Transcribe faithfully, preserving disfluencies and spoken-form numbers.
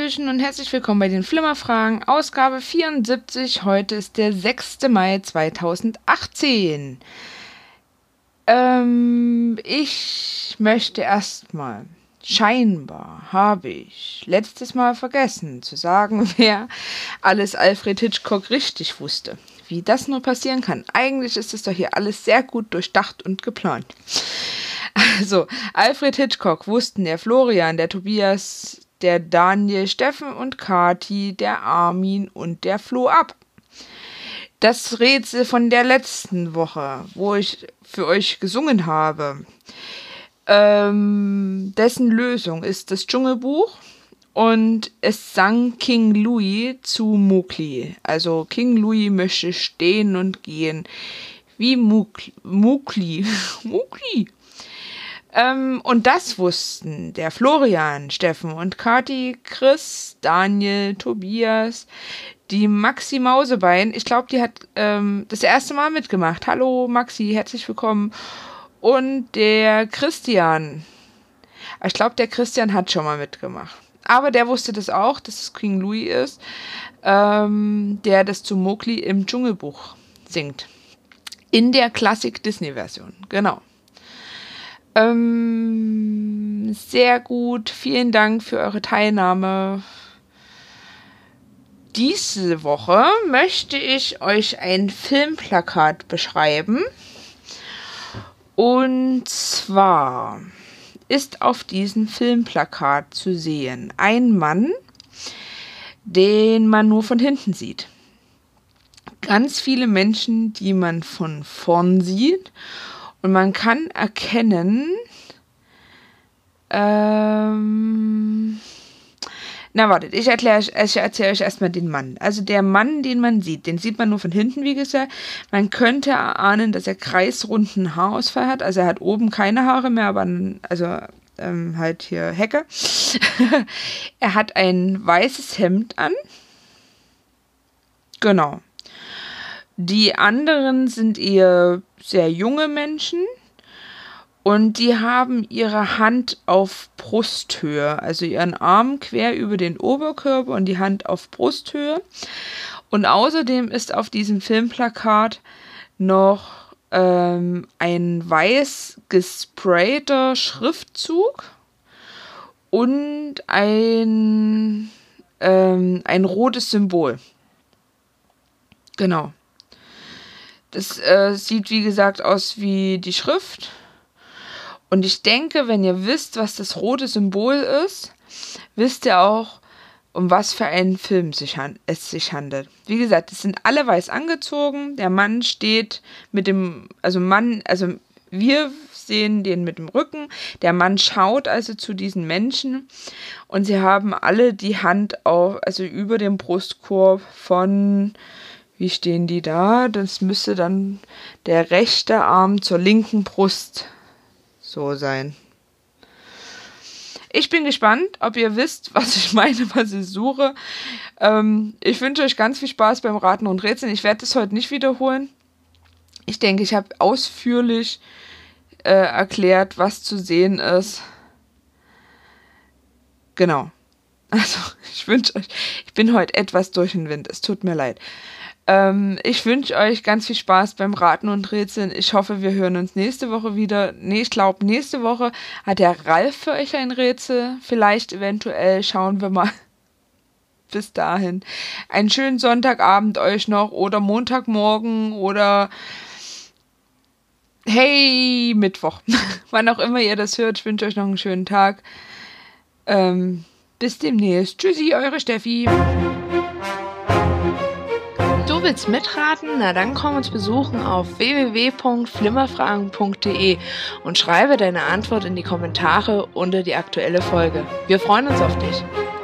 Hallöchen und herzlich willkommen bei den Flimmerfragen, Ausgabe vierundsiebzig. Heute ist der sechster Mai zweitausendachtzehn. Ähm, ich möchte erstmal, scheinbar habe ich letztes Mal vergessen zu sagen, wer alles Alfred Hitchcock richtig wusste. Wie das nur passieren kann. Eigentlich ist es doch hier alles sehr gut durchdacht und geplant. Also, Alfred Hitchcock wussten der Florian, der Tobias, der Daniel, Steffen und Kati, der Armin und der Flo ab. Das Rätsel von der letzten Woche, wo ich für euch gesungen habe, ähm, dessen Lösung ist das Dschungelbuch und es sang King Louis zu Mowgli. Also King Louis möchte stehen und gehen wie Mowgli. Mowgli. Mowgli. Ähm, und das wussten der Florian, Steffen und Kati, Chris, Daniel, Tobias, die Maxi Mausebein. Ich glaube, die hat ähm, das erste Mal mitgemacht. Hallo Maxi, herzlich willkommen. Und der Christian. Ich glaube, der Christian hat schon mal mitgemacht. Aber der wusste das auch, dass es King Louis ist, ähm, der das zu Mowgli im Dschungelbuch singt. In der Klassik-Disney-Version, genau. Ähm, sehr gut, vielen Dank für eure Teilnahme. Diese Woche möchte ich euch ein Filmplakat beschreiben. Und zwar ist auf diesem Filmplakat zu sehen ein Mann, den man nur von hinten sieht. Ganz viele Menschen, die man von vorn sieht. Und man kann erkennen, ähm, na wartet, ich erkläre ich erzähle euch erstmal den Mann. Also der Mann, den man sieht, den sieht man nur von hinten, wie gesagt. Man könnte erahnen, dass er kreisrunden Haarausfall hat. Also er hat oben keine Haare mehr, aber also ähm, halt hier Hecke. Er hat ein weißes Hemd an. Genau. Die anderen sind eher sehr junge Menschen und die haben ihre Hand auf Brusthöhe, also ihren Arm quer über den Oberkörper und die Hand auf Brusthöhe. Und außerdem ist auf diesem Filmplakat noch ähm, ein weiß gesprayter Schriftzug und ein, ähm, ein rotes Symbol. Genau. Das äh, sieht, wie gesagt, aus wie die Schrift. Und ich denke, wenn ihr wisst, was das rote Symbol ist, wisst ihr auch, um was für einen Film sich han- es sich handelt. Wie gesagt, es sind alle weiß angezogen. Der Mann steht mit dem, also Mann, also wir sehen den mit dem Rücken. Der Mann schaut also zu diesen Menschen. Und sie haben alle die Hand auf, also über dem Brustkorb von... Wie stehen die da? Das müsste dann der rechte Arm zur linken Brust so sein. Ich bin gespannt, ob ihr wisst, was ich meine, was ich suche. Ähm, ich wünsche euch ganz viel Spaß beim Raten und Rätseln. Ich werde das heute nicht wiederholen. Ich denke, ich habe ausführlich äh, erklärt, was zu sehen ist. Genau. Also, ich wünsche euch, ich bin heute etwas durch den Wind. Es tut mir leid. Ähm, ich wünsche euch ganz viel Spaß beim Raten und Rätseln. Ich hoffe, wir hören uns nächste Woche wieder. Nee, ich glaube, nächste Woche hat der Ralf für euch ein Rätsel. Vielleicht, eventuell, schauen wir mal. Bis dahin. Einen schönen Sonntagabend euch noch oder Montagmorgen oder hey, Mittwoch. Wann auch immer ihr das hört, ich wünsche euch noch einen schönen Tag. Ähm, bis demnächst. Tschüssi, eure Steffi. Du willst mitraten? Na dann komm uns besuchen auf w w w punkt flimmerfragen punkt d e und schreibe deine Antwort in die Kommentare unter die aktuelle Folge. Wir freuen uns auf dich.